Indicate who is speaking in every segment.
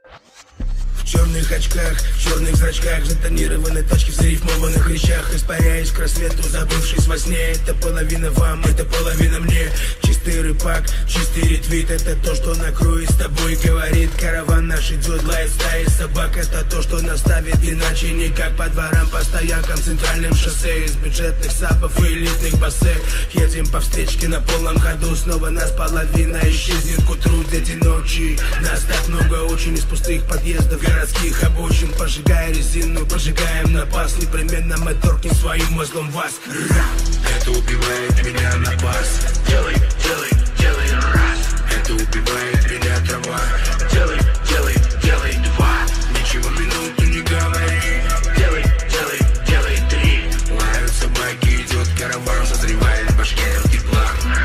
Speaker 1: В черных очках, в черных зрачках, затонированной тачки в зарифмованных речах. Испаряюсь к рассвету, забывшись во сне. Это половина вам, это половина мне. Чистый рыбак, чистый ретвит. Это то, что накроет с тобой, говорит караван. Наш идет, лает стаи собак. Это то, что наставит, иначе никак. По дворам, по стоянкам, центральным шоссе. Из бюджетных сабов и элитных бассейн. Едем по встречке на полном ходу. Снова нас половина исчезнет к утру. Дети ночи, нас так много очень. Из пустых подъездов, городских обочин. Пожигая резину, пожигаем на пас. Непременно мы торкнем своим маслом вас. Это убивает меня на бас. Делай, делай, делай раз. Это убивает меня трава. Делай, делай, делай два. Ничего минуту не говори. Делай, делай, делай три. Лают собаки, идет караван. Созревает в башке тепла.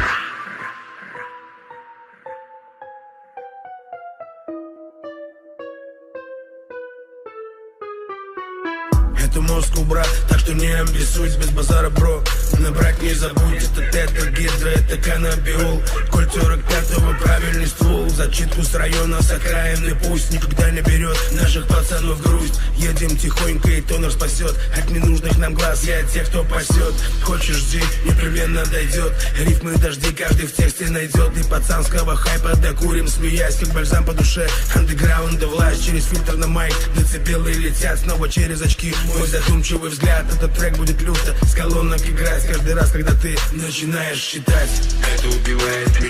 Speaker 1: Это Москву, брат, так что не амбисуйся, без базара, бро. Набрать не забудь, это тета, гидра, это каннабиол. Кольт 45-го, правильный ствол. Зачитку с района, с окраины, пусть никогда не берет наших пацанов грусть. Едем тихонько, и тонер спасет от ненужных нам глаз, я от тех, кто пасет. Хочешь, жди, непременно дойдет. Рифмы дожди каждый в тексте найдет. И пацанского хайпа докурим, смеясь, как бальзам по душе. Андеграунда власть через фильтр на майк. Децибелы летят снова через очки. Мой задумчивый взгляд, этот трек будет люто с колонок играть каждый раз, когда ты начинаешь считать. Это убивает